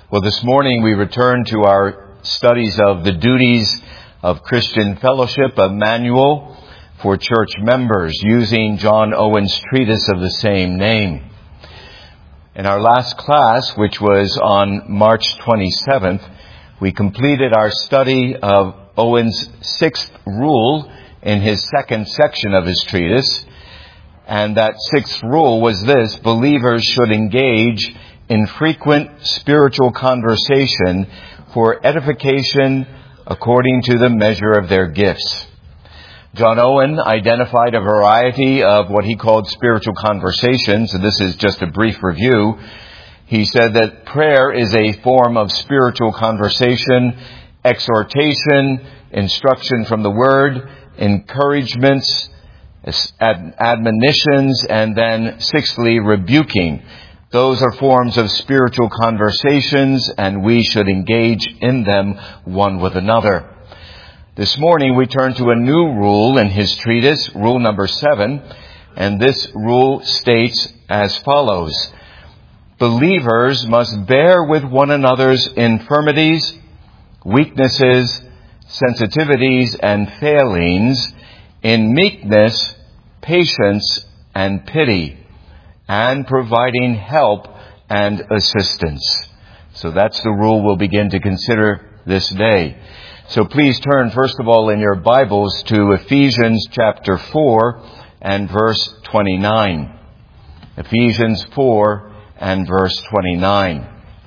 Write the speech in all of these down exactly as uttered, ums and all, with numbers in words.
Well, this morning we return to our studies of the duties of Christian fellowship, a manual for church members, using John Owen's treatise of the same name. In our last class, which was on March twenty-seventh, we completed our study of Owen's sixth rule in his second section of his treatise. And that sixth rule was this: believers should engage in frequent spiritual conversation for edification according to the measure of their gifts. John Owen identified a variety of what he called spiritual conversations, and this is just a brief review. He said that prayer is a form of spiritual conversation, exhortation, instruction from the Word, encouragements, admonitions, and then sixthly, rebuking. Those are forms of spiritual conversations, and we should engage in them one with another. This morning we turn to a new rule in his treatise, rule number seven, and this rule states as follows: believers must bear with one another's infirmities, weaknesses, sensitivities, and failings in meekness, patience, and pity, and providing help and assistance. So that's the rule we'll begin to consider this day. So please turn, first of all, in your Bibles to Ephesians chapter four and verse twenty-nine. Ephesians four and verse twenty-nine.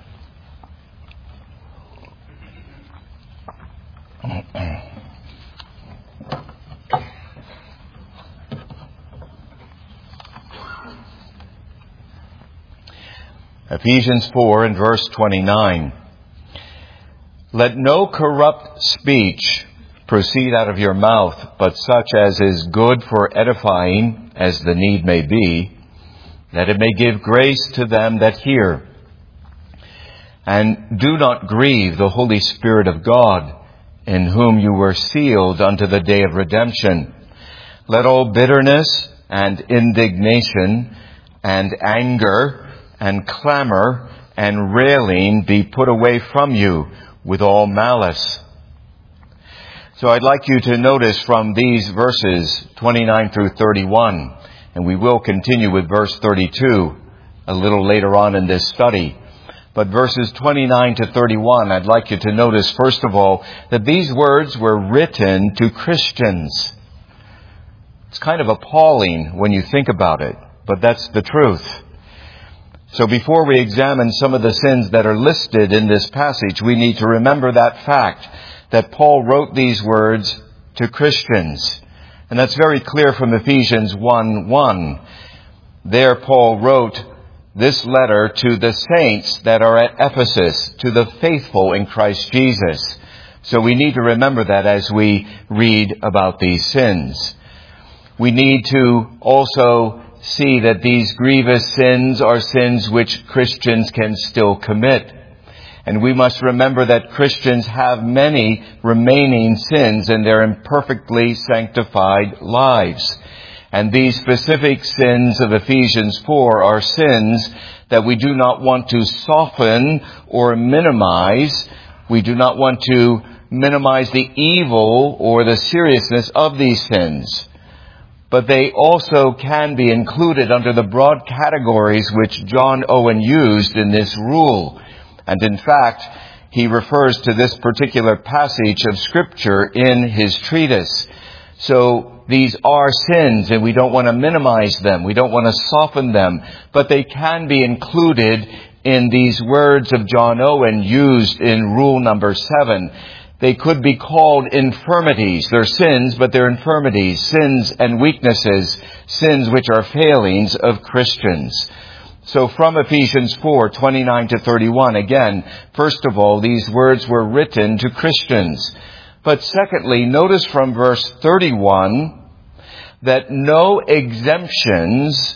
Ephesians four and verse twenty-nine. Let no corrupt speech proceed out of your mouth, but such as is good for edifying, as the need may be, that it may give grace to them that hear. And do not grieve the Holy Spirit of God, in whom you were sealed unto the day of redemption. Let all bitterness and indignation and anger and clamor and railing be put away from you with all malice. So I'd like you to notice from these verses twenty-nine through thirty-one, and we will continue with verse thirty-two a little later on in this study. But verses twenty-nine to thirty-one, I'd like you to notice, first of all, that these words were written to Christians. It's kind of appalling when you think about it, but that's the truth. So before we examine some of the sins that are listed in this passage, we need to remember that fact, that Paul wrote these words to Christians. And that's very clear from Ephesians one one. There Paul wrote this letter to the saints that are at Ephesus, to the faithful in Christ Jesus. So we need to remember that as we read about these sins. We need to also see that these grievous sins are sins which Christians can still commit. And we must remember that Christians have many remaining sins in their imperfectly sanctified lives. And these specific sins of Ephesians four are sins that we do not want to soften or minimize. We do not want to minimize the evil or the seriousness of these sins. But they also can be included under the broad categories which John Owen used in this rule. And in fact, he refers to this particular passage of Scripture in his treatise. So these are sins, and we don't want to minimize them. We don't want to soften them. But they can be included in these words of John Owen used in rule number seven. They could be called infirmities. They're sins, but they're infirmities, sins and weaknesses, sins which are failings of Christians. So from Ephesians four, twenty-nine to thirty-one, again, first of all, these words were written to Christians. But secondly, notice from verse thirty-one that no exemptions,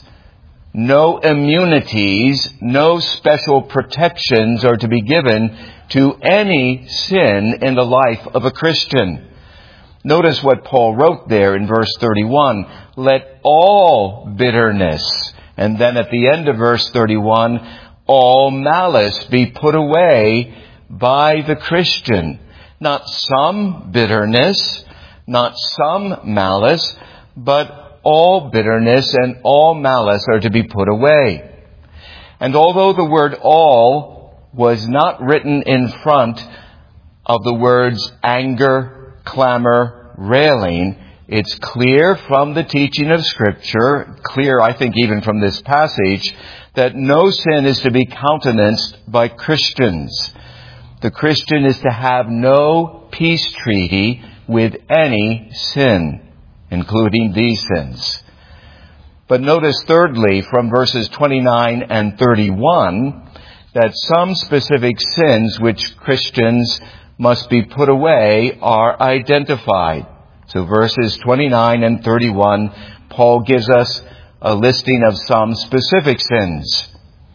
no immunities, no special protections are to be given to any sin in the life of a Christian. Notice what Paul wrote there in verse thirty-one. Let all bitterness, and then at the end of verse thirty-one, all malice be put away by the Christian. Not some bitterness, not some malice, but all bitterness and all malice are to be put away. And although the word all was not written in front of the words anger, clamor, railing, it's clear from the teaching of Scripture, clear I think even from this passage, that no sin is to be countenanced by Christians. The Christian is to have no peace treaty with any sin, including these sins. But notice thirdly from verses twenty-nine and thirty-one that some specific sins which Christians must be put away are identified. So verses twenty-nine and thirty-one, Paul gives us a listing of some specific sins.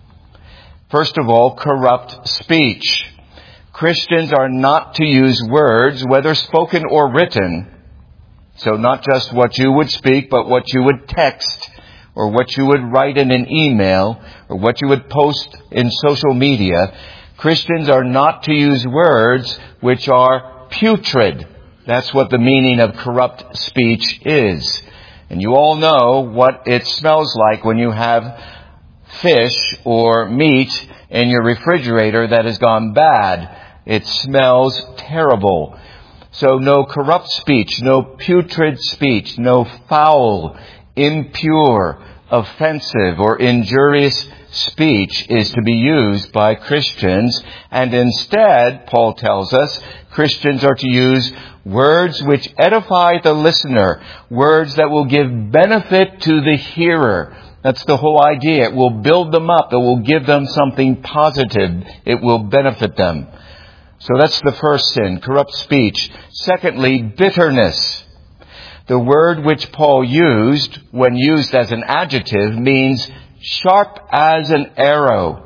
First of all, corrupt speech. Christians are not to use words, whether spoken or written. So not just what you would speak, but what you would text, or what you would write in an email, or what you would post in social media. Christians are not to use words which are putrid. That's what the meaning of corrupt speech is. And you all know what it smells like when you have fish or meat in your refrigerator that has gone bad. It smells terrible. So no corrupt speech, no putrid speech, no foul, impure, offensive, or injurious speech is to be used by Christians. And instead, Paul tells us, Christians are to use words which edify the listener, words that will give benefit to the hearer. That's the whole idea. It will build them up. It will give them something positive. It will benefit them. So that's the first sin, corrupt speech. Secondly, bitterness. The word which Paul used, when used as an adjective, means sharp as an arrow.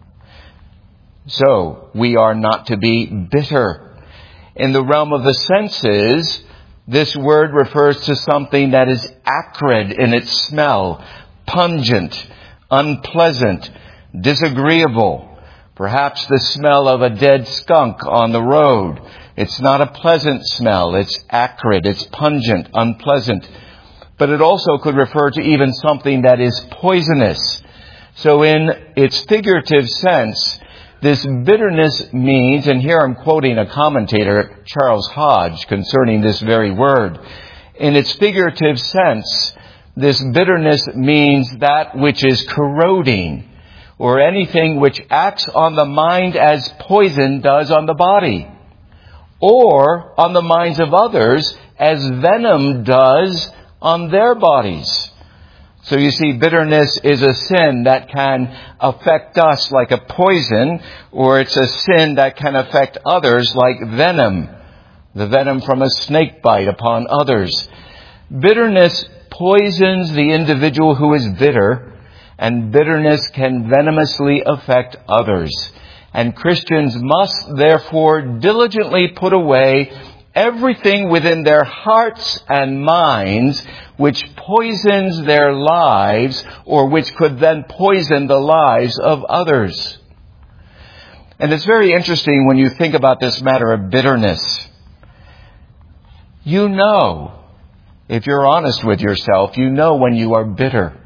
So, we are not to be bitter. In the realm of the senses, this word refers to something that is acrid in its smell, pungent, unpleasant, disagreeable. Perhaps the smell of a dead skunk on the road. It's not a pleasant smell. It's acrid. It's pungent, unpleasant. But it also could refer to even something that is poisonous. So in its figurative sense, this bitterness means, and here I'm quoting a commentator, Charles Hodge, concerning this very word. In its figurative sense, this bitterness means that which is corroding, or anything which acts on the mind as poison does on the body, or on the minds of others as venom does on their bodies. So you see, bitterness is a sin that can affect us like a poison, or it's a sin that can affect others like venom, the venom from a snake bite upon others. Bitterness poisons the individual who is bitter, and bitterness can venomously affect others. And Christians must therefore diligently put away everything within their hearts and minds which poisons their lives, or which could then poison the lives of others. And it's very interesting when you think about this matter of bitterness. You know, if you're honest with yourself, you know when you are bitter.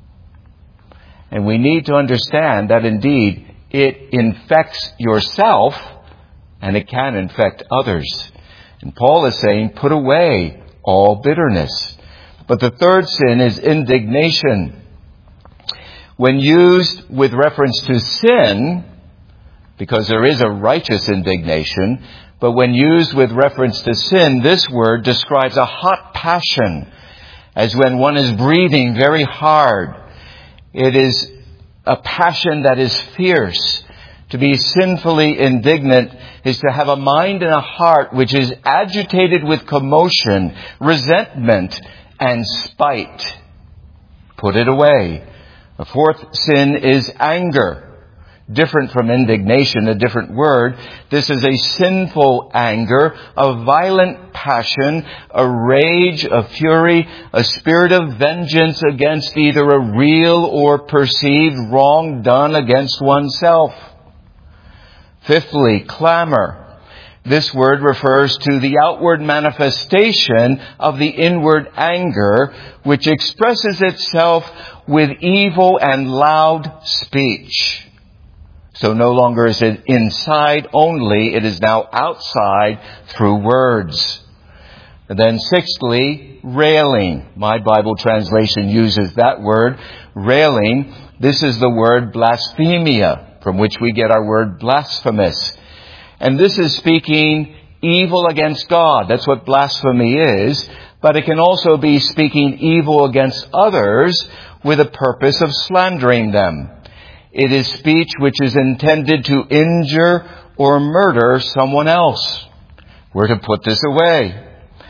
And we need to understand that indeed it infects yourself and it can infect others. And Paul is saying, put away all bitterness. But the third sin is indignation. When used with reference to sin, because there is a righteous indignation, but when used with reference to sin, this word describes a hot passion, as when one is breathing very hard. It is a passion that is fierce. To be sinfully indignant is to have a mind and a heart which is agitated with commotion, resentment, and spite. Put it away. The fourth sin is anger. different from indignation, a different word. This is a sinful anger, a violent passion, a rage, a fury, a spirit of vengeance against either a real or perceived wrong done against oneself. Fifthly, clamor. This word refers to the outward manifestation of the inward anger, which expresses itself with evil and loud speech. So no longer is it inside only, it is now outside through words. And then sixthly, railing. My Bible translation uses that word, railing. This is the word blasphemia, from which we get our word blasphemous. And this is speaking evil against God. That's what blasphemy is. But it can also be speaking evil against others with a purpose of slandering them. It is speech which is intended to injure or murder someone else. We're to put this away.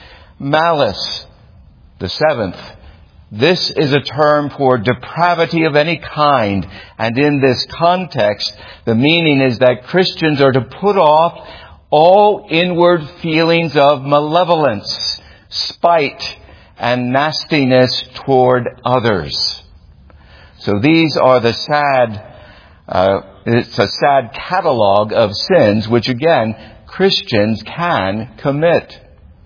Malice, the seventh. This is a term for depravity of any kind. And in this context, the meaning is that Christians are to put off all inward feelings of malevolence, spite, and nastiness toward others. So these are the sad, uh, it's a sad catalog of sins which again, Christians can commit.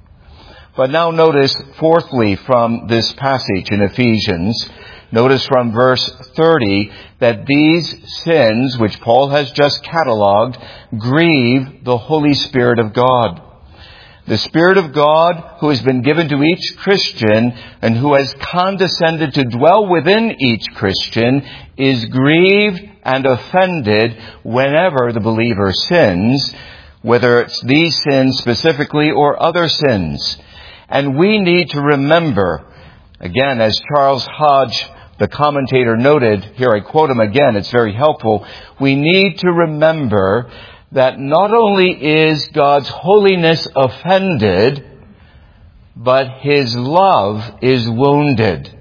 But now notice, fourthly, from this passage in Ephesians, notice from verse thirty that these sins, which Paul has just catalogued, grieve the Holy Spirit of God. The Spirit of God, who has been given to each Christian and who has condescended to dwell within each Christian, is grieved and offended whenever the believer sins, whether it's these sins specifically or other sins. And we need to remember, again, as Charles Hodge, the commentator, noted, here I quote him again, it's very helpful, we need to remember that not only is God's holiness offended, but His love is wounded.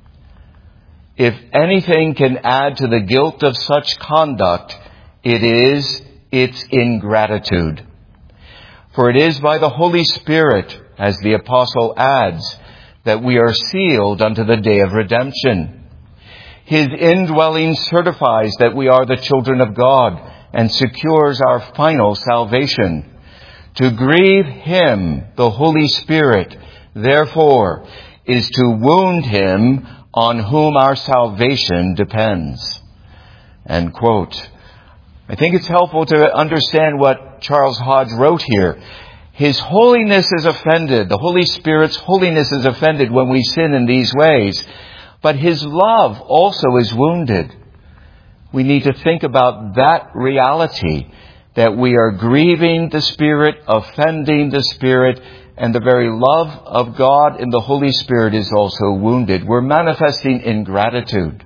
If anything can add to the guilt of such conduct, it is its ingratitude. For it is by the Holy Spirit, as the apostle adds, that we are sealed unto the day of redemption. His indwelling certifies that we are the children of God and secures our final salvation. To grieve Him, the Holy Spirit, therefore, is to wound Him on whom our salvation depends. End quote. I think it's helpful to understand what Charles Hodge wrote here. His holiness is offended. The Holy Spirit's holiness is offended when we sin in these ways. But His love also is wounded. We need to think about that reality, that we are grieving the Spirit, offending the Spirit, and the very love of God in the Holy Spirit is also wounded. We're manifesting ingratitude.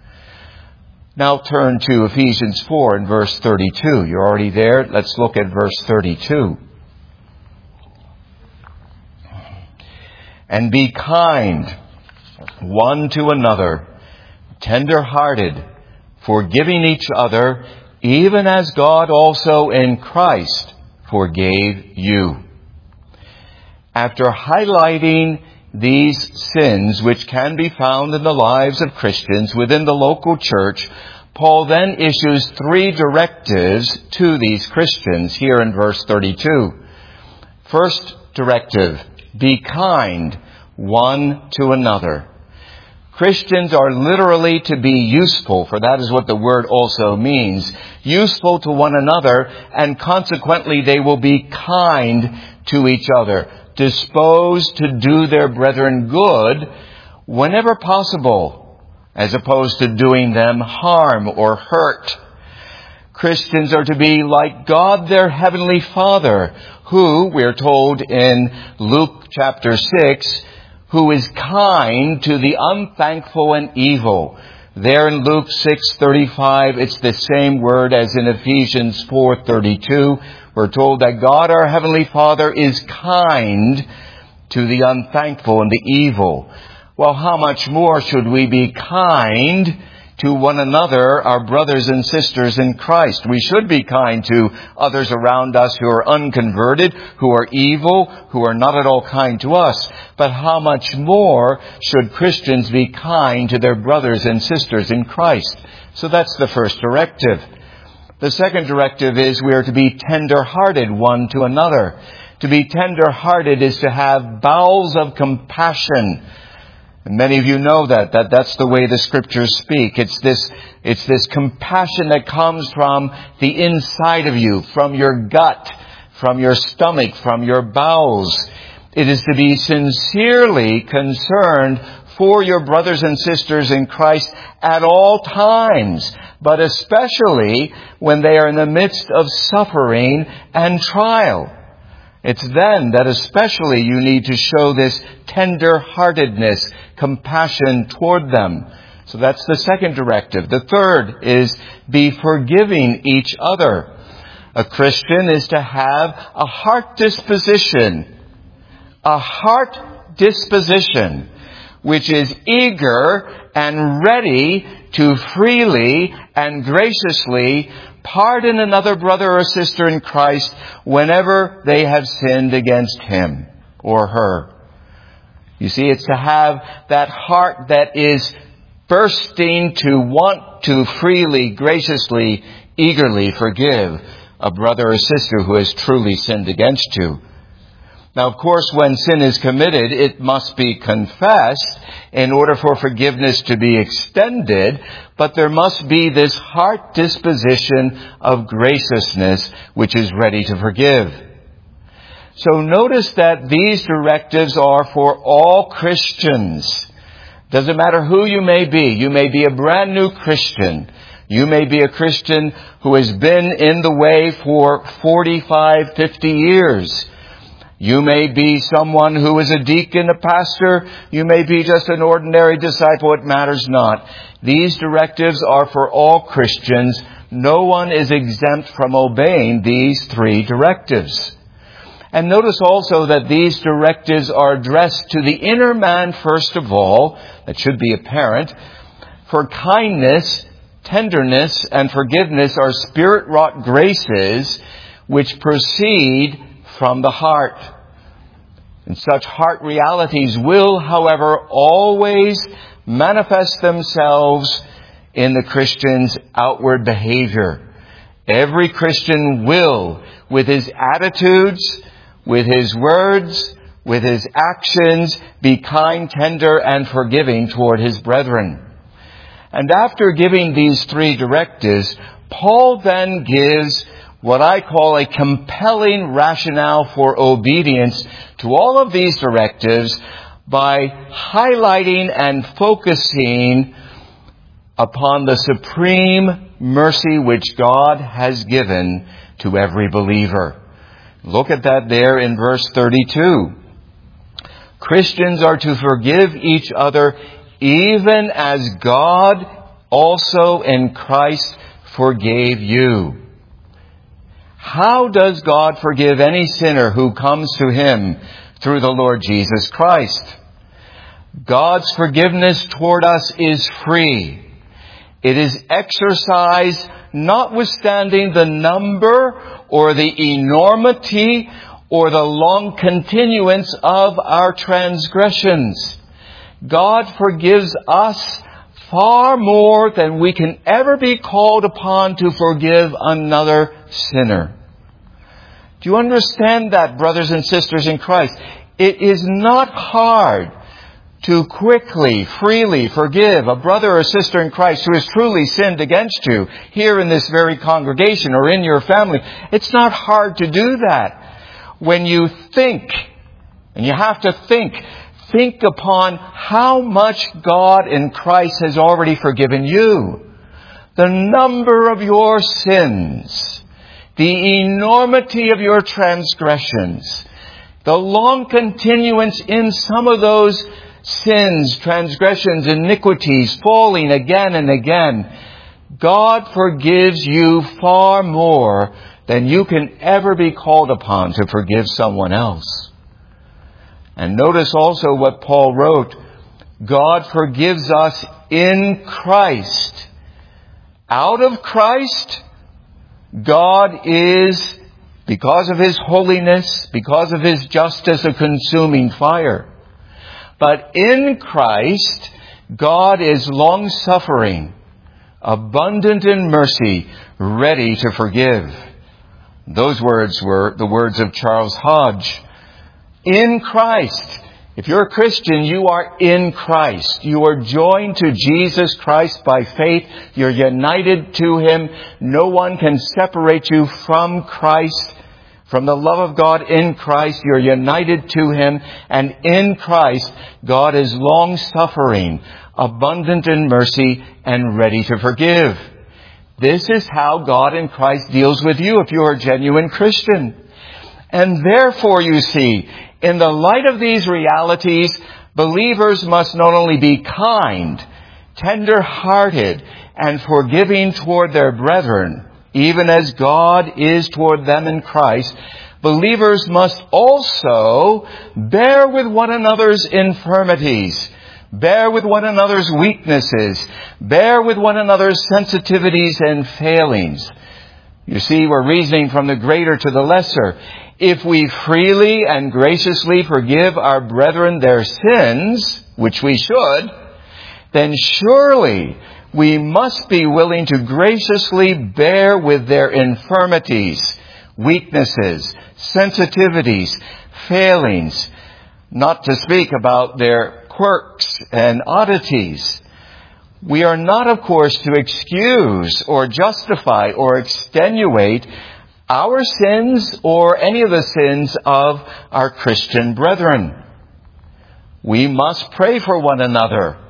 Now turn to Ephesians four and verse thirty-two. You're already there. Let's look at verse thirty-two. And be kind one to another, tender-hearted, forgiving each other, even as God also in Christ forgave you. After highlighting these sins which can be found in the lives of Christians within the local church, Paul then issues three directives to these Christians here in verse thirty-two. First directive, be kind one to another. Christians are literally to be useful, for that is what the word also means. Useful to one another, and consequently they will be kind to each other, disposed to do their brethren good whenever possible, as opposed to doing them harm or hurt. Christians are to be like God, their Heavenly Father, who, we're told in Luke chapter six, who is kind to the unthankful and evil. There in Luke six thirty-five, it's the same word as in Ephesians four thirty-two. We're told that God, our Heavenly Father, is kind to the unthankful and the evil. Well, how much more should we be kind to one another, our brothers and sisters in Christ. We should be kind to others around us who are unconverted, who are evil, who are not at all kind to us. But how much more should Christians be kind to their brothers and sisters in Christ? So that's the first directive. The second directive is we are to be tender-hearted one to another. To be tender-hearted is to have bowels of compassion. And many of you know that, that that's the way the Scriptures speak. It's this, it's this compassion that comes from the inside of you, from your gut, from your stomach, from your bowels. It is to be sincerely concerned for your brothers and sisters in Christ at all times, but especially when they are in the midst of suffering and trial. It's then that especially you need to show this tender-heartedness, compassion toward them. So that's the second directive. The third is be forgiving each other. A Christian is to have a heart disposition, a heart disposition, which is eager and ready to freely and graciously pardon another brother or sister in Christ whenever they have sinned against him or her. You see, it's to have that heart that is bursting to want to freely, graciously, eagerly forgive a brother or sister who has truly sinned against you. Now, of course, when sin is committed, it must be confessed in order for forgiveness to be extended, but there must be this heart disposition of graciousness which is ready to forgive. So notice that these directives are for all Christians. Doesn't matter who you may be. You may be a brand new Christian. You may be a Christian who has been in the way for forty-five, fifty years. You may be someone who is a deacon, a pastor. You may be just an ordinary disciple. It matters not. These directives are for all Christians. No one is exempt from obeying these three directives. And notice also that these directives are addressed to the inner man first of all. That should be apparent. For kindness, tenderness, and forgiveness are spirit-wrought graces which proceed from the heart. And such heart realities will, however, always manifest themselves in the Christian's outward behavior. Every Christian will, with his attitudes, with his words, with his actions, be kind, tender, and forgiving toward his brethren. And after giving these three directives, Paul then gives what I call a compelling rationale for obedience to all of these directives by highlighting and focusing upon the supreme mercy which God has given to every believer. Look at that there in verse thirty-two. Christians are to forgive each other even as God also in Christ forgave you. How does God forgive any sinner who comes to Him through the Lord Jesus Christ? God's forgiveness toward us is free. It is exercised notwithstanding the number or the enormity or the long continuance of our transgressions. God forgives us far more than we can ever be called upon to forgive another sinner. Do you understand that, brothers and sisters in Christ? It is not hard to quickly, freely forgive a brother or sister in Christ who has truly sinned against you here in this very congregation or in your family. It's not hard to do that. When you think, and you have to think, think upon how much God in Christ has already forgiven you. The number of your sins, the enormity of your transgressions, the long continuance in some of those sins, transgressions, iniquities, falling again and again. God forgives you far more than you can ever be called upon to forgive someone else. And notice also what Paul wrote. God forgives us in Christ. Out of Christ, God is, because of His holiness, because of His justice, a consuming fire. But in Christ, God is long-suffering, abundant in mercy, ready to forgive. Those words were the words of Charles Hodge. In Christ. If you're a Christian, you are in Christ. You are joined to Jesus Christ by faith. You're united to Him. No one can separate you from Christ, from the love of God in Christ. You're united to Him. And in Christ, God is long-suffering, abundant in mercy, and ready to forgive. This is how God in Christ deals with you if you're a genuine Christian. And therefore, you see, in the light of these realities, believers must not only be kind, tender-hearted, and forgiving toward their brethren, even as God is toward them in Christ. Believers must also bear with one another's infirmities, bear with one another's weaknesses, bear with one another's sensitivities and failings. You see, we're reasoning from the greater to the lesser. If we freely and graciously forgive our brethren their sins, which we should, then surely we must be willing to graciously bear with their infirmities, weaknesses, sensitivities, failings, not to speak about their quirks and oddities. We are not, of course, to excuse or justify or extenuate our sins or any of the sins of our Christian brethren. We must pray for one another.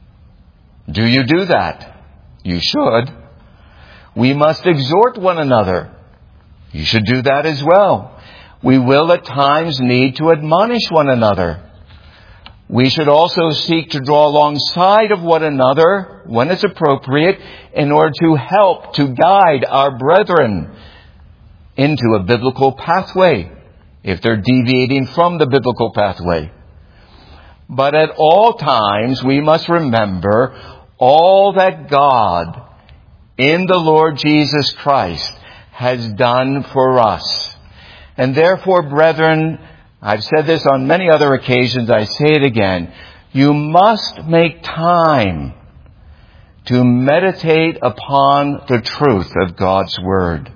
Do you do that? You should. We must exhort one another. You should do that as well. We will at times need to admonish one another. We should also seek to draw alongside of one another when it's appropriate in order to help, to guide our brethren into a biblical pathway if they're deviating from the biblical pathway. But at all times, we must remember all that God in the Lord Jesus Christ has done for us. And therefore, brethren, I've said this on many other occasions, I say it again, you must make time to meditate upon the truth of God's Word.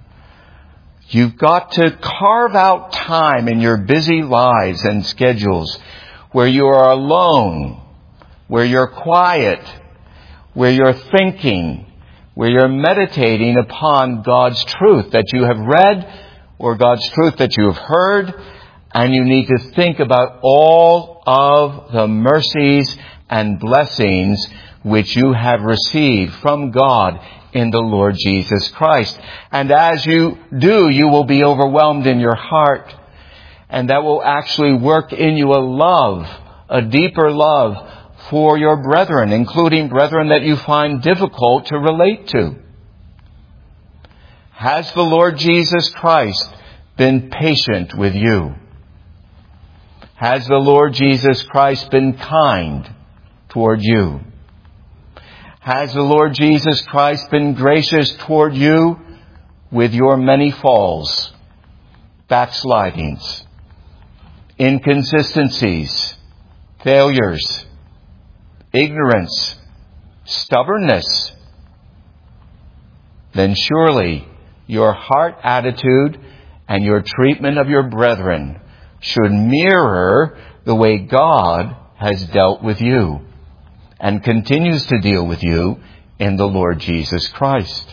You've got to carve out time in your busy lives and schedules where you are alone, where you're quiet, where you're thinking, where you're meditating upon God's truth that you have read or God's truth that you have heard, and you need to think about all of the mercies and blessings which you have received from God in the Lord Jesus Christ. And as you do, you will be overwhelmed in your heart. And that will actually work in you a love, a deeper love for your brethren, including brethren that you find difficult to relate to. Has the Lord Jesus Christ been patient with you? Has the Lord Jesus Christ been kind toward you? Has the Lord Jesus Christ been gracious toward you with your many falls, backslidings, inconsistencies, failures, ignorance, stubbornness? Then surely your heart attitude and your treatment of your brethren should mirror the way God has dealt with you and continues to deal with you in the Lord Jesus Christ.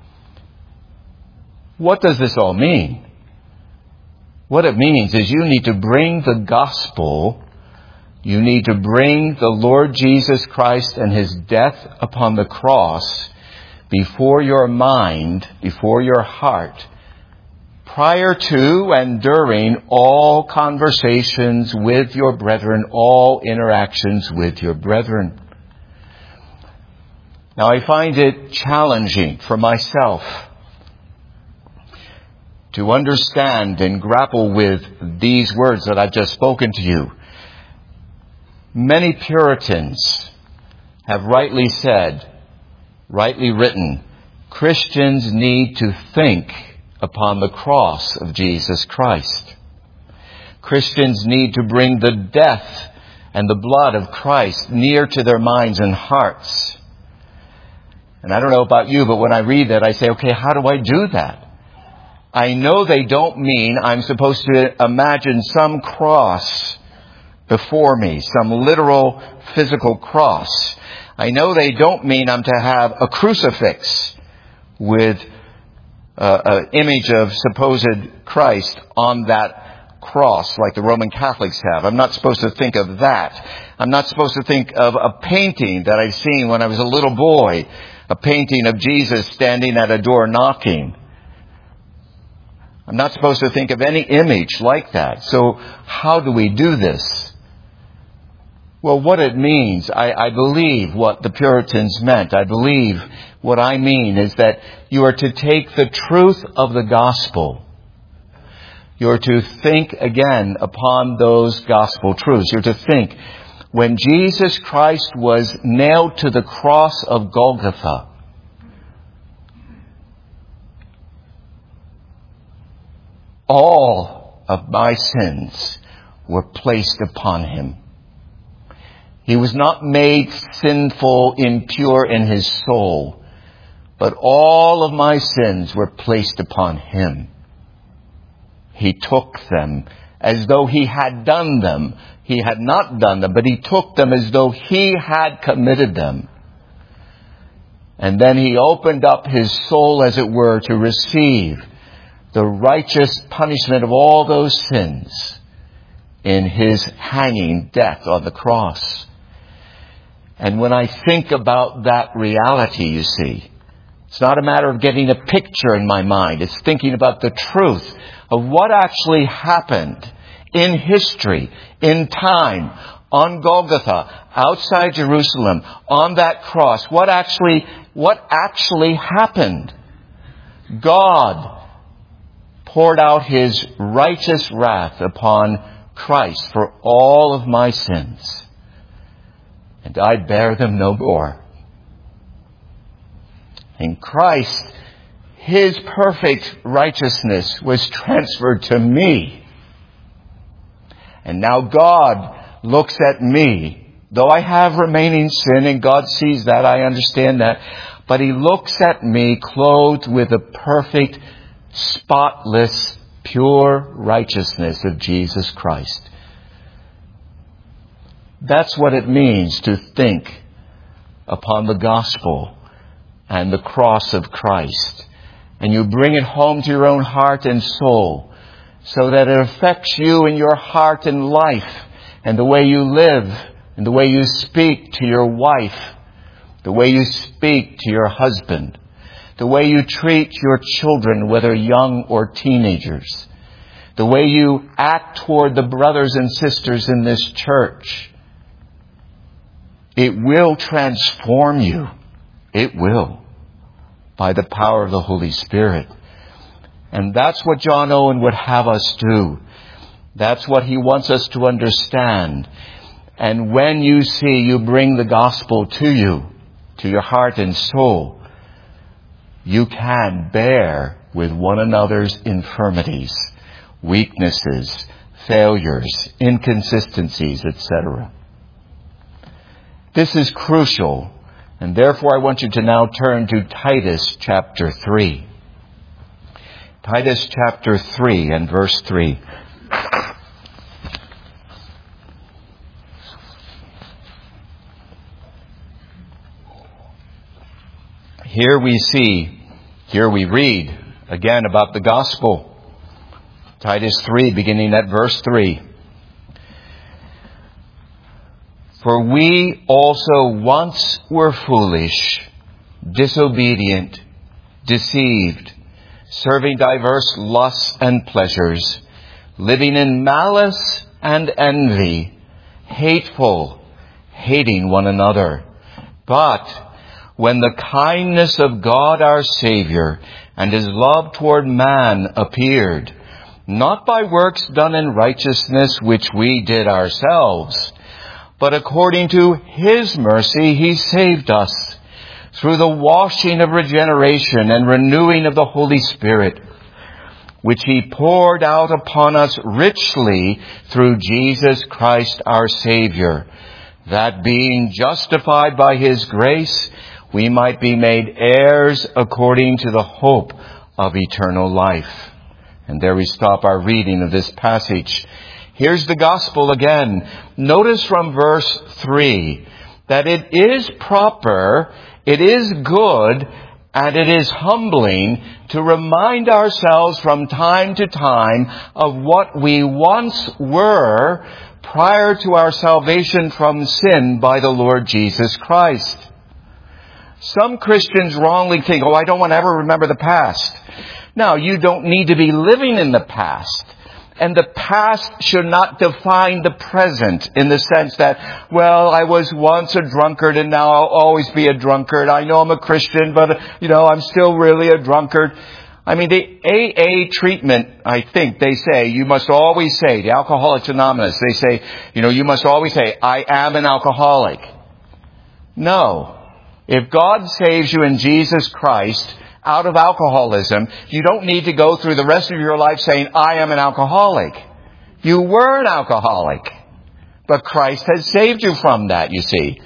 What does this all mean? What it means is you need to bring the gospel, you need to bring the Lord Jesus Christ and His death upon the cross before your mind, before your heart, prior to and during all conversations with your brethren, all interactions with your brethren. Now, I find it challenging for myself to understand and grapple with these words that I've just spoken to you. Many Puritans have rightly said, rightly written, Christians need to think upon the cross of Jesus Christ. Christians need to bring the death and the blood of Christ near to their minds and hearts. And I don't know about you, but when I read that, I say, okay, how do I do that? I know they don't mean I'm supposed to imagine some cross before me, some literal physical cross. I know they don't mean I'm to have a crucifix with uh, an image of supposed Christ on that cross like the Roman Catholics have. I'm not supposed to think of that. I'm not supposed to think of a painting that I've seen when I was a little boy, a painting of Jesus standing at a door knocking. I'm not supposed to think of any image like that. So how do we do this? Well, what it means, I, I believe what the Puritans meant. I believe what I mean is that you are to take the truth of the gospel. You're to think again upon those gospel truths. You're to think, when Jesus Christ was nailed to the cross of Golgotha, all of my sins were placed upon him. He was not made sinful, impure in his soul, but all of my sins were placed upon him. He took them as though he had done them. He had not done them, but he took them as though he had committed them. And then he opened up his soul, as it were, to receive the righteous punishment of all those sins in his hanging death on the cross. And when I think about that reality, you see, it's not a matter of getting a picture in my mind. It's thinking about the truth of what actually happened in history, in time, on Golgotha, outside Jerusalem, on that cross. What actually, what actually happened? God poured out his righteous wrath upon Christ for all of my sins. And I bear them no more. In Christ, his perfect righteousness was transferred to me. And now God looks at me. Though I have remaining sin, and God sees that, I understand that. But he looks at me clothed with the perfect, spotless, pure righteousness of Jesus Christ. That's what it means to think upon the gospel and the cross of Christ. And you bring it home to your own heart and soul so that it affects you in your heart and life and the way you live and the way you speak to your wife, the way you speak to your husband, the way you treat your children, whether young or teenagers, the way you act toward the brothers and sisters in this church. It will transform you. It will. By the power of the Holy Spirit. And that's what John Owen would have us do. That's what he wants us to understand. And when you see you bring the gospel to you, to your heart and soul, you can bear with one another's infirmities, weaknesses, failures, inconsistencies, et cetera. This is crucial, and therefore I want you to now turn to Titus chapter three. Titus chapter three and verse three. Here we see, here we read again about the gospel. Titus three, beginning at verse three. For we also once were foolish, disobedient, deceived, serving diverse lusts and pleasures, living in malice and envy, hateful, hating one another. But when the kindness of God our Savior and his love toward man appeared, not by works done in righteousness which we did ourselves, but according to his mercy he saved us, through the washing of regeneration and renewing of the Holy Spirit, which He poured out upon us richly through Jesus Christ our Savior, that being justified by His grace, we might be made heirs according to the hope of eternal life. And there we stop our reading of this passage. Here's the gospel again. Notice from verse three that it is proper, it is good, and it is humbling to remind ourselves from time to time of what we once were prior to our salvation from sin by the Lord Jesus Christ. Some Christians wrongly think, oh, I don't want to ever remember the past. Now, you don't need to be living in the past. And the past should not define the present in the sense that, well, I was once a drunkard and now I'll always be a drunkard. I know I'm a Christian, but, you know, I'm still really a drunkard. I mean, the A A treatment, I think they say, you must always say, the Alcoholics Anonymous, they say, you know, you must always say, I am an alcoholic. No. If God saves you in Jesus Christ out of alcoholism, you don't need to go through the rest of your life saying, I am an alcoholic. You were an alcoholic. But Christ has saved you from that, you see.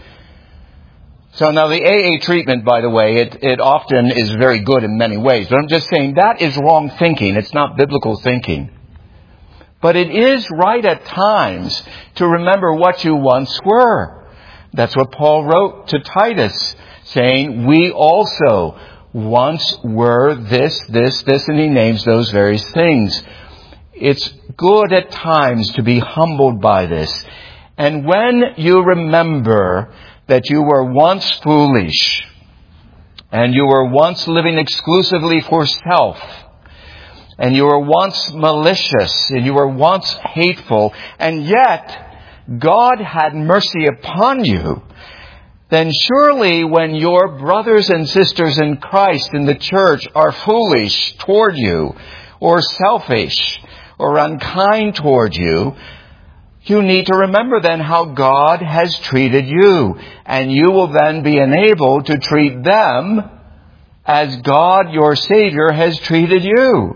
So now the A A treatment, by the way, it, it often is very good in many ways. But I'm just saying that is wrong thinking. It's not biblical thinking. But it is right at times to remember what you once were. That's what Paul wrote to Titus, saying, we also once were this, this, this, and he names those various things. It's good at times to be humbled by this. And when you remember that you were once foolish, and you were once living exclusively for self, and you were once malicious, and you were once hateful, and yet God had mercy upon you, then surely when your brothers and sisters in Christ in the church are foolish toward you, or selfish, or unkind toward you, you need to remember then how God has treated you. And you will then be enabled to treat them as God, your Savior, has treated you.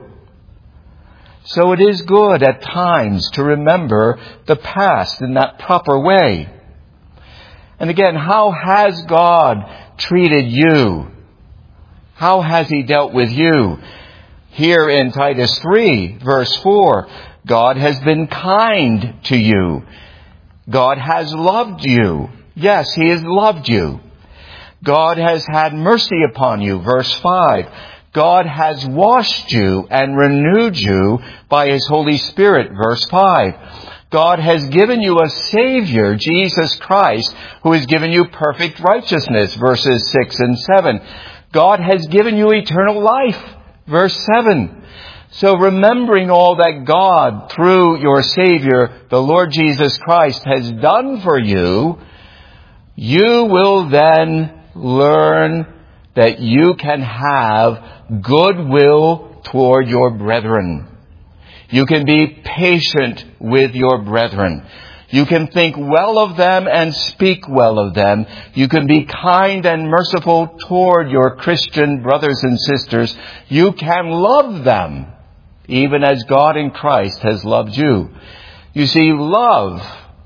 So it is good at times to remember the past in that proper way. And again, how has God treated you? How has He dealt with you? Here in Titus three, verse four, God has been kind to you. God has loved you. Yes, He has loved you. God has had mercy upon you. Verse five, God has washed you and renewed you by His Holy Spirit. Verse five, God has given you a Savior, Jesus Christ, who has given you perfect righteousness. Verses six and seven. God has given you eternal life. Verse seven. So remembering all that God, through your Savior, the Lord Jesus Christ, has done for you, you will then learn that you can have goodwill toward your brethren. You can be patient with your brethren. You can think well of them and speak well of them. You can be kind and merciful toward your Christian brothers and sisters. You can love them, even as God in Christ has loved you. You see, love,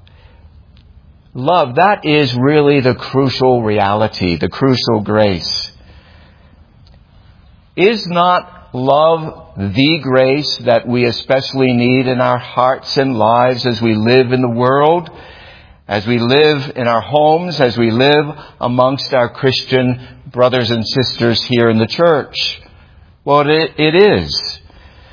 love, that is really the crucial reality, the crucial grace. Is not love the grace that we especially need in our hearts and lives as we live in the world, as we live in our homes, as we live amongst our Christian brothers and sisters here in the church? Well, it, it is.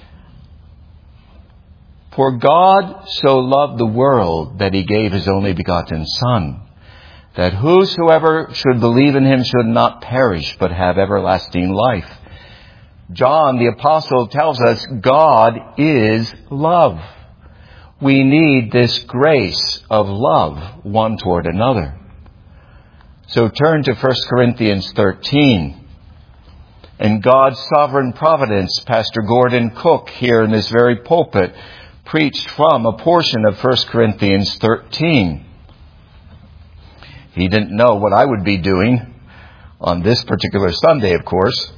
For God so loved the world that He gave His only begotten Son, that whosoever should believe in Him should not perish, but have everlasting life. John the Apostle tells us God is love. We need this grace of love one toward another. So turn to First Corinthians thirteen. In God's sovereign providence, Pastor Gordon Cook here in this very pulpit preached from a portion of First Corinthians thirteen. He didn't know what I would be doing on this particular Sunday, of course.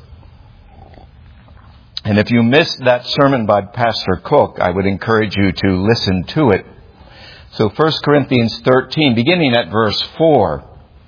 And if you missed that sermon by Pastor Cook, I would encourage you to listen to it. So First Corinthians thirteen, beginning at verse four.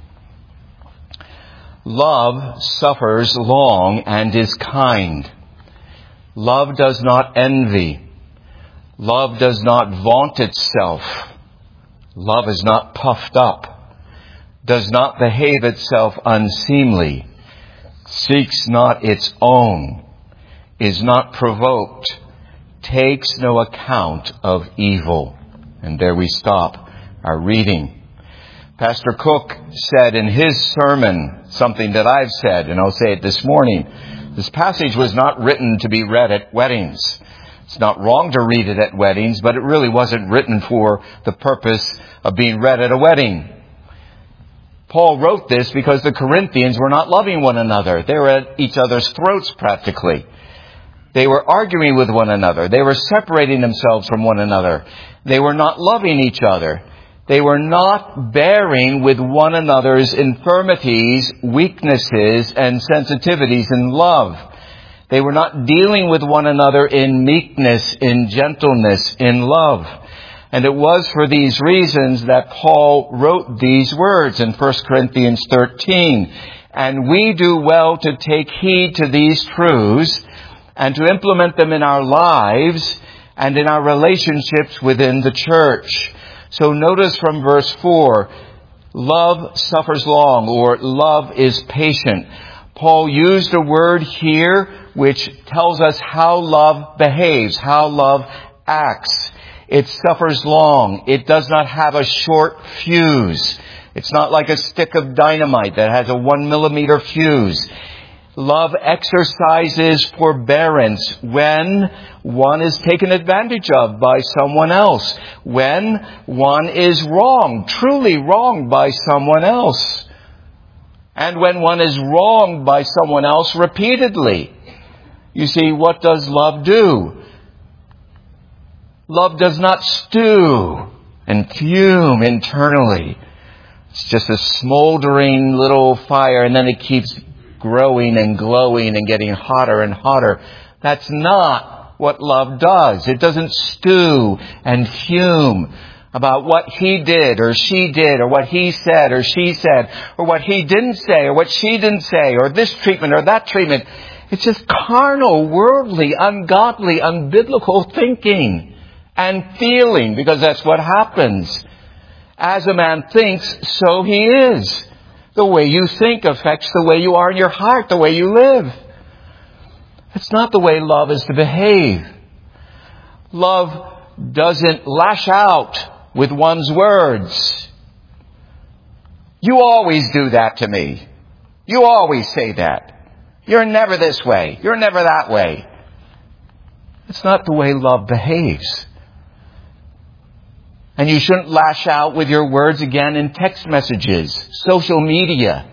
Love suffers long and is kind. Love does not envy. Love does not vaunt itself. Love is not puffed up, does not behave itself unseemly, seeks not its own, is not provoked, takes no account of evil. And there we stop our reading. Pastor Cook said in his sermon something that I've said, and I'll say it this morning. This passage was not written to be read at weddings. It's not wrong to read it at weddings, but it really wasn't written for the purpose of being read at a wedding. Paul wrote this because the Corinthians were not loving one another. They were at each other's throats practically. They were arguing with one another. They were separating themselves from one another. They were not loving each other. They were not bearing with one another's infirmities, weaknesses, and sensitivities in love. They were not dealing with one another in meekness, in gentleness, in love. And it was for these reasons that Paul wrote these words in First Corinthians thirteen. And we do well to take heed to these truths and to implement them in our lives and in our relationships within the church. So notice from verse four, love suffers long, or love is patient. Paul used a word here which tells us how love behaves, how love acts. It suffers long. It does not have a short fuse. It's not like a stick of dynamite that has a one millimeter fuse. Love exercises forbearance when one is taken advantage of by someone else, when one is wronged, truly wronged by someone else, and when one is wronged by someone else repeatedly. You see, what does love do? Love does not stew and fume internally. It's just a smoldering little fire, and then it keeps growing and glowing and getting hotter and hotter. That's not what love does. It doesn't stew and fume about what he did or she did or what he said or she said or what he didn't say or what she didn't say or this treatment or that treatment. It's just carnal, worldly, ungodly, unbiblical thinking and feeling, because that's what happens. As a man thinks, so he is. The way you think affects the way you are in your heart, the way you live. It's not the way love is to behave. Love doesn't lash out with one's words. You always do that to me. You always say that. You're never this way. You're never that way. It's not the way love behaves. And you shouldn't lash out with your words again in text messages, social media.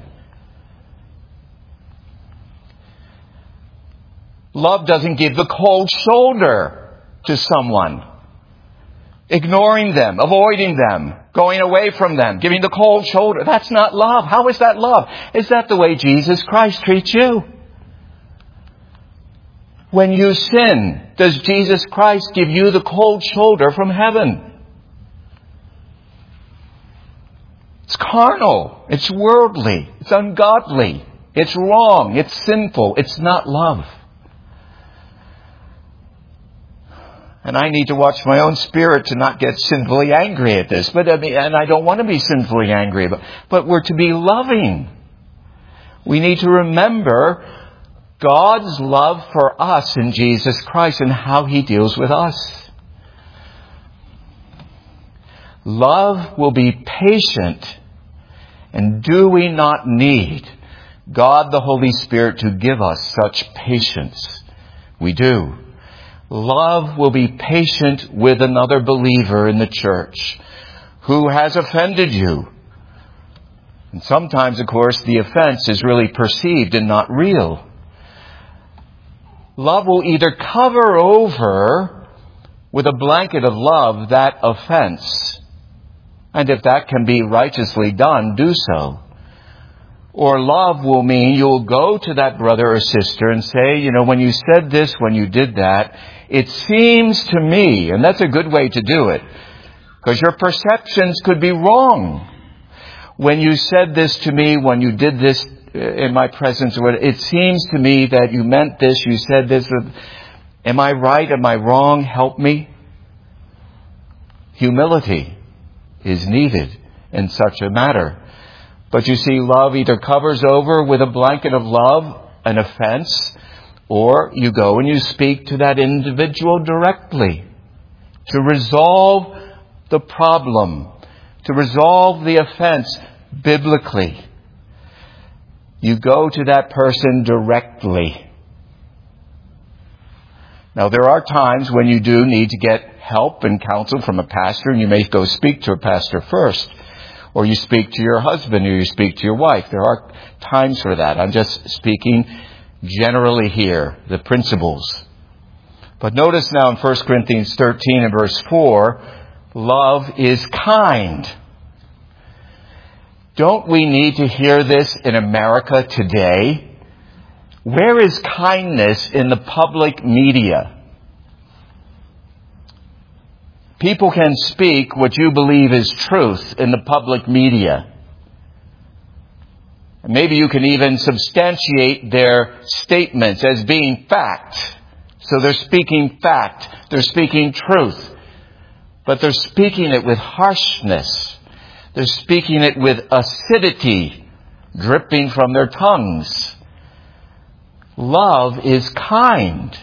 Love doesn't give the cold shoulder to someone. Ignoring them, avoiding them, going away from them, giving the cold shoulder. That's not love. How is that love? Is that the way Jesus Christ treats you? When you sin, does Jesus Christ give you the cold shoulder from heaven? It's carnal. It's worldly. It's ungodly. It's wrong. It's sinful. It's not love. And I need to watch my own spirit to not get sinfully angry at this. But I mean, and I don't want to be sinfully angry. But, but we're to be loving. We need to remember God's love for us in Jesus Christ and how He deals with us. Love will be patient. And do we not need God the Holy Spirit to give us such patience? We do. Love will be patient with another believer in the church who has offended you. And sometimes, of course, the offense is really perceived and not real. Love will either cover over with a blanket of love that offense, and if that can be righteously done, do so. Or love will mean you'll go to that brother or sister and say, you know, when you said this, when you did that, it seems to me, and that's a good way to do it, because your perceptions could be wrong. When you said this to me, when you did this in my presence, it seems to me that you meant this, you said this. Am I right? Am I wrong? Help me. Humility is needed in such a matter. But you see, love either covers over with a blanket of love an offense, or you go and you speak to that individual directly to resolve the problem, to resolve the offense biblically. You go to that person directly. Now, there are times when you do need to get help and counsel from a pastor, and you may go speak to a pastor first. Or you speak to your husband, or you speak to your wife. There are times for that. I'm just speaking generally here, the principles. But notice now in First Corinthians thirteen and verse four, love is kind. Don't we need to hear this in America today? Where is kindness in the public media? People can speak what you believe is truth in the public media. Maybe you can even substantiate their statements as being fact. So they're speaking fact. They're speaking truth. But they're speaking it with harshness. They're speaking it with acidity dripping from their tongues. Love is kind.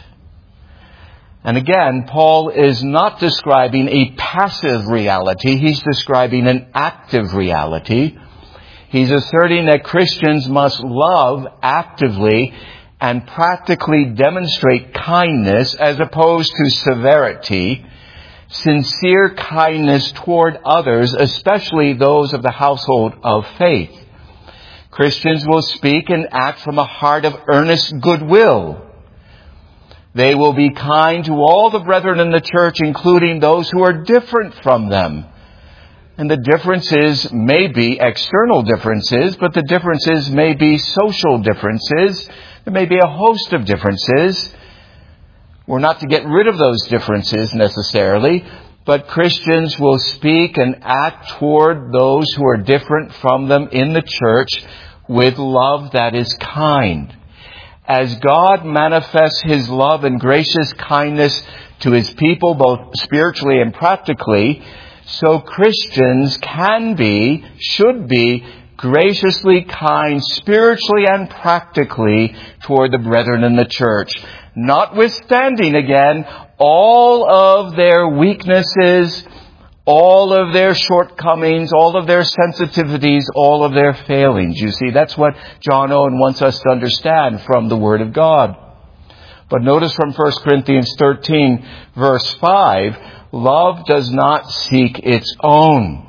And again, Paul is not describing a passive reality. He's describing an active reality. He's asserting that Christians must love actively and practically demonstrate kindness as opposed to severity, sincere kindness toward others, especially those of the household of faith. Christians will speak and act from a heart of earnest goodwill. They will be kind to all the brethren in the church, including those who are different from them. And the differences may be external differences, but the differences may be social differences. There may be a host of differences. We're not to get rid of those differences necessarily, but Christians will speak and act toward those who are different from them in the church with love that is kind. As God manifests His love and gracious kindness to His people, both spiritually and practically, so Christians can be, should be, graciously kind spiritually and practically toward the brethren in the church. Notwithstanding, again, all of their weaknesses, all of their shortcomings, all of their sensitivities, all of their failings. You see, that's what John Owen wants us to understand from the Word of God. But notice from First Corinthians thirteen, verse five, love does not seek its own.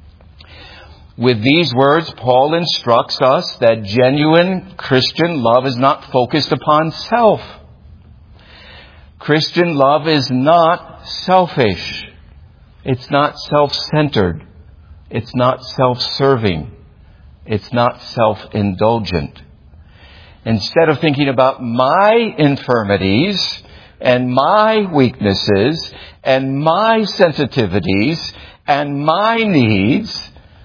With these words, Paul instructs us that genuine Christian love is not focused upon self. Christian love is not selfish. It's not self-centered. It's not self-serving. It's not self-indulgent. Instead of thinking about my infirmities and my weaknesses and my sensitivities and my needs,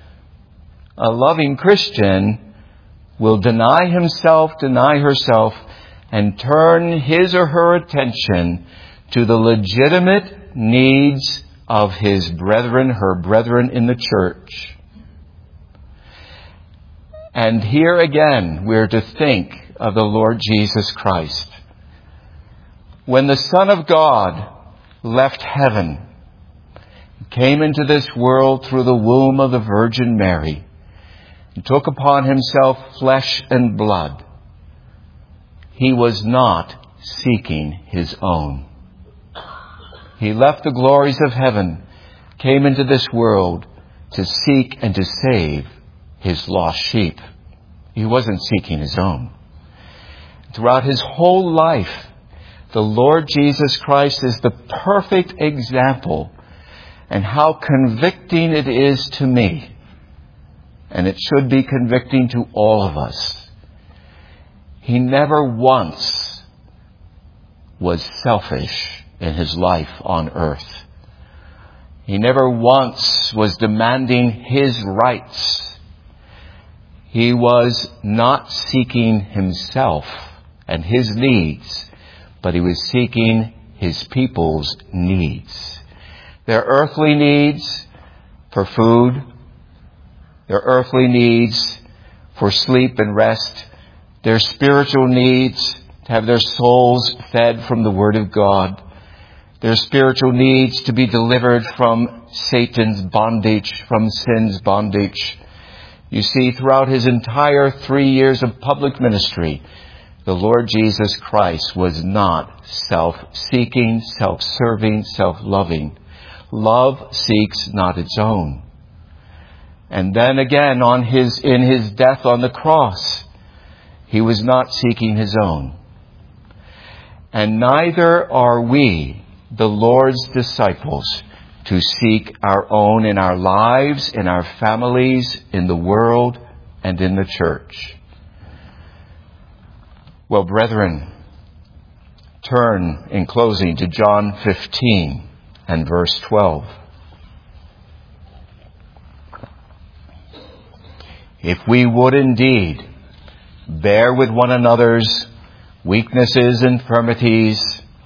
a loving Christian will deny himself, deny herself, and turn his or her attention to the legitimate needs of his brethren, her brethren in the church. And here again, we're to think of the Lord Jesus Christ. When the Son of God left heaven, came into this world through the womb of the Virgin Mary, and took upon himself flesh and blood, he was not seeking his own. He left the glories of heaven, came into this world to seek and to save his lost sheep. He wasn't seeking his own. Throughout his whole life, the Lord Jesus Christ is the perfect example, and how convicting it is to me and it should be convicting to all of us. He never once was selfish in his life on earth. He never once was demanding his rights. He was not seeking himself and his needs, but he was seeking his people's needs. Their earthly needs for food, their earthly needs for sleep and rest, their spiritual needs to have their souls fed from the Word of God, their spiritual needs to be delivered from Satan's bondage, from sin's bondage. You see, throughout his entire three years of public ministry, the Lord Jesus Christ was not self-seeking, self-serving, self-loving. Love seeks not its own. And then again, on his, in his death on the cross, he was not seeking his own. And neither are we, the Lord's disciples, to seek our own in our lives, in our families, in the world, and in the church. Well, brethren, turn in closing to John fifteen and verse twelve. If we would indeed bear with one another's weaknesses, infirmities,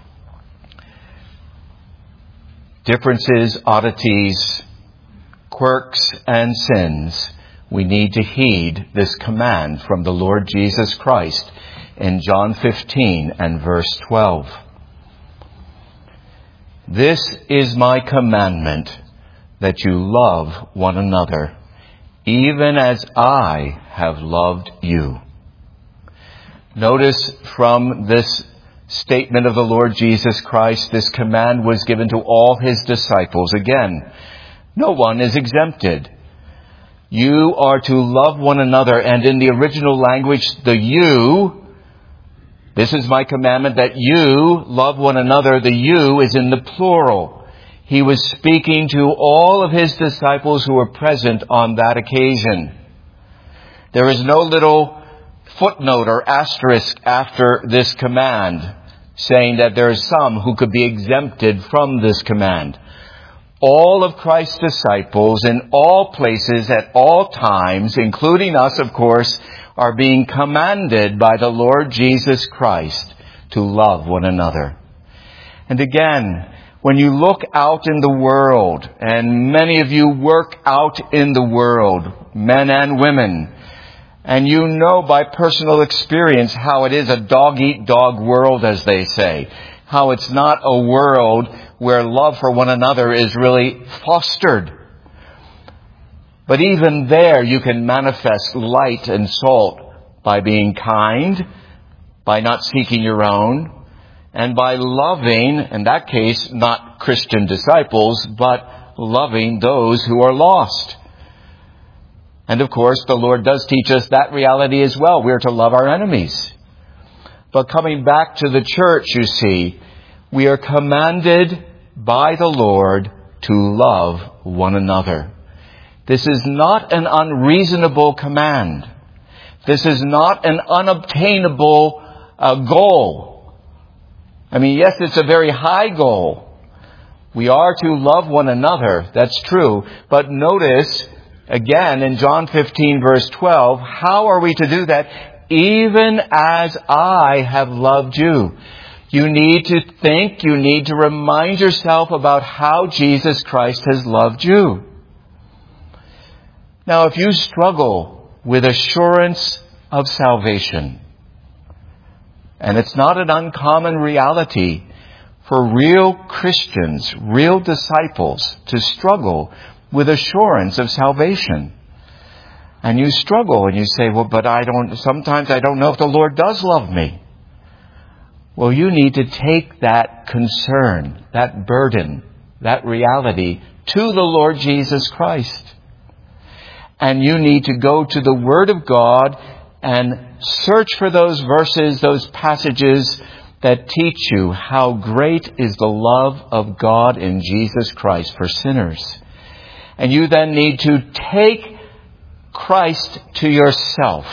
differences, oddities, quirks, and sins, we need to heed this command from the Lord Jesus Christ in John fifteen and verse twelve. This is my commandment, that you love one another, even as I have loved you. Notice from this statement of the Lord Jesus Christ, this command was given to all his disciples. Again, no one is exempted. You are to love one another, and in the original language, the you, this is my commandment, that you love one another. The you is in the plural. He was speaking to all of his disciples who were present on that occasion. There is no little footnote or asterisk after this command saying that there are some who could be exempted from this command. All of Christ's disciples in all places at all times, including us, of course, are being commanded by the Lord Jesus Christ to love one another. And again, when you look out in the world, and many of you work out in the world, men and women, and you know by personal experience how it is a dog-eat-dog world, as they say. How it's not a world where love for one another is really fostered. But even there you can manifest light and salt by being kind, by not seeking your own, and by loving, in that case, not Christian disciples, but loving those who are lost. And of course, the Lord does teach us that reality as well. We are to love our enemies. But coming back to the church, you see, we are commanded by the Lord to love one another. This is not an unreasonable command. This is not an unobtainable uh, goal. I mean, yes, it's a very high goal. We are to love one another. That's true. But notice, again, in John fifteen, verse twelve, how are we to do that? Even as I have loved you. You need to think, you need to remind yourself about how Jesus Christ has loved you. Now, if you struggle with assurance of salvation, and it's not an uncommon reality for real Christians, real disciples, to struggle with assurance of salvation. And you struggle and you say, well, but I don't, sometimes I don't know if the Lord does love me. Well, you need to take that concern, that burden, that reality to the Lord Jesus Christ. And you need to go to the Word of God and search for those verses, those passages that teach you how great is the love of God in Jesus Christ for sinners. And you then need to take Christ to yourself.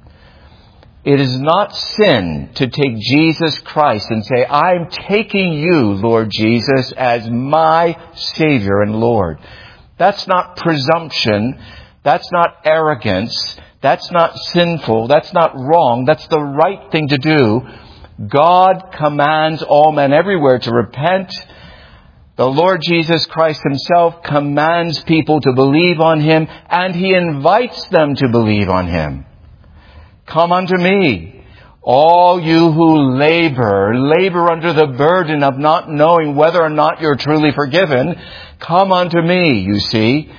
It is not sin to take Jesus Christ and say, I'm taking you, Lord Jesus, as my Savior and Lord. That's not presumption. That's not arrogance. That's not sinful. That's not wrong. That's the right thing to do. God commands all men everywhere to repent. The Lord Jesus Christ himself commands people to believe on him, and he invites them to believe on him. Come unto me, all you who labor, labor under the burden of not knowing whether or not you're truly forgiven. Come unto me, you see,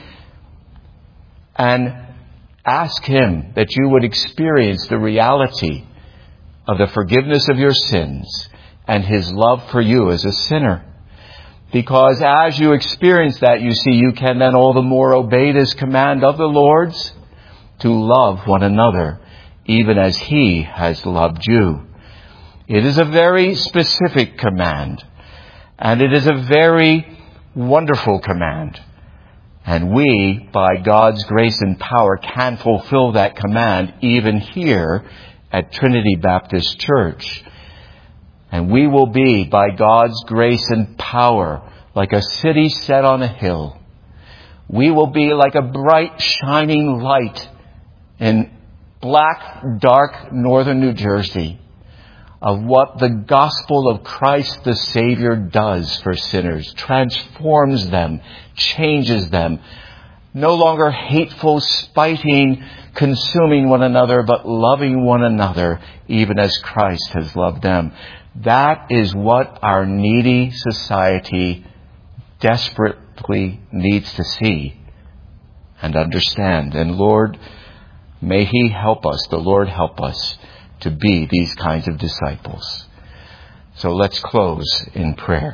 and ask him that you would experience the reality of the forgiveness of your sins and his love for you as a sinner. Because as you experience that, you see, you can then all the more obey this command of the Lord's to love one another, even as he has loved you. It is a very specific command, and it is a very wonderful command. And we, by God's grace and power, can fulfill that command even here at Trinity Baptist Church. And we will be, by God's grace and power, like a city set on a hill. We will be like a bright, shining light in black, dark northern New Jersey of what the gospel of Christ the Savior does for sinners, transforms them, changes them. No longer hateful, spiting, consuming one another, but loving one another, even as Christ has loved them. That is what our needy society desperately needs to see and understand. And Lord, may he help us, the Lord help us, to be these kinds of disciples. So let's close in prayer.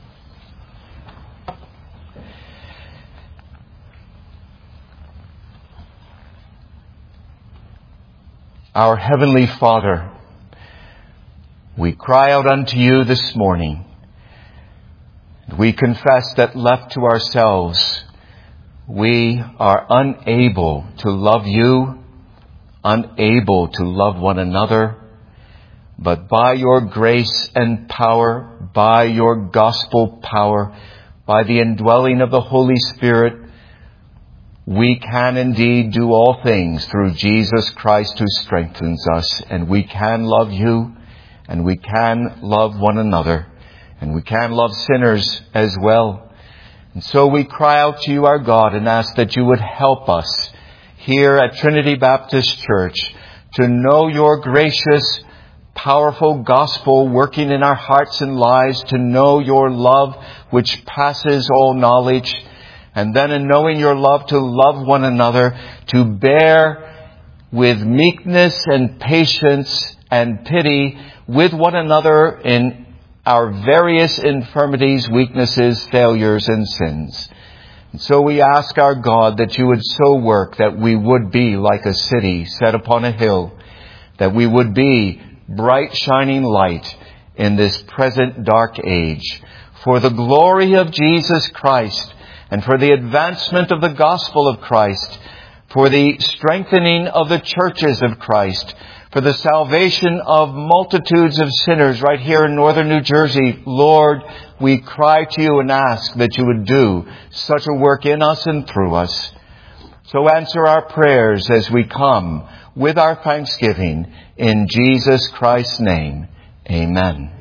Our Heavenly Father, we cry out unto you this morning. We confess that left to ourselves, we are unable to love you, unable to love one another, but by your grace and power, by your gospel power, by the indwelling of the Holy Spirit, we can indeed do all things through Jesus Christ who strengthens us, and we can love you, and we can love one another, and we can love sinners as well. And so we cry out to you, our God, and ask that you would help us here at Trinity Baptist Church to know your gracious, powerful gospel working in our hearts and lives, to know your love which passes all knowledge, and then in knowing your love to love one another, to bear with meekness and patience and pity with one another in our various infirmities, weaknesses, failures, and sins. And so we ask our God that you would so work that we would be like a city set upon a hill, that we would be bright shining light in this present dark age, for the glory of Jesus Christ and for the advancement of the gospel of Christ, for the strengthening of the churches of Christ, for the salvation of multitudes of sinners right here in northern New Jersey. Lord, we cry to you and ask that you would do such a work in us and through us. So answer our prayers as we come with our thanksgiving in Jesus Christ's name. Amen.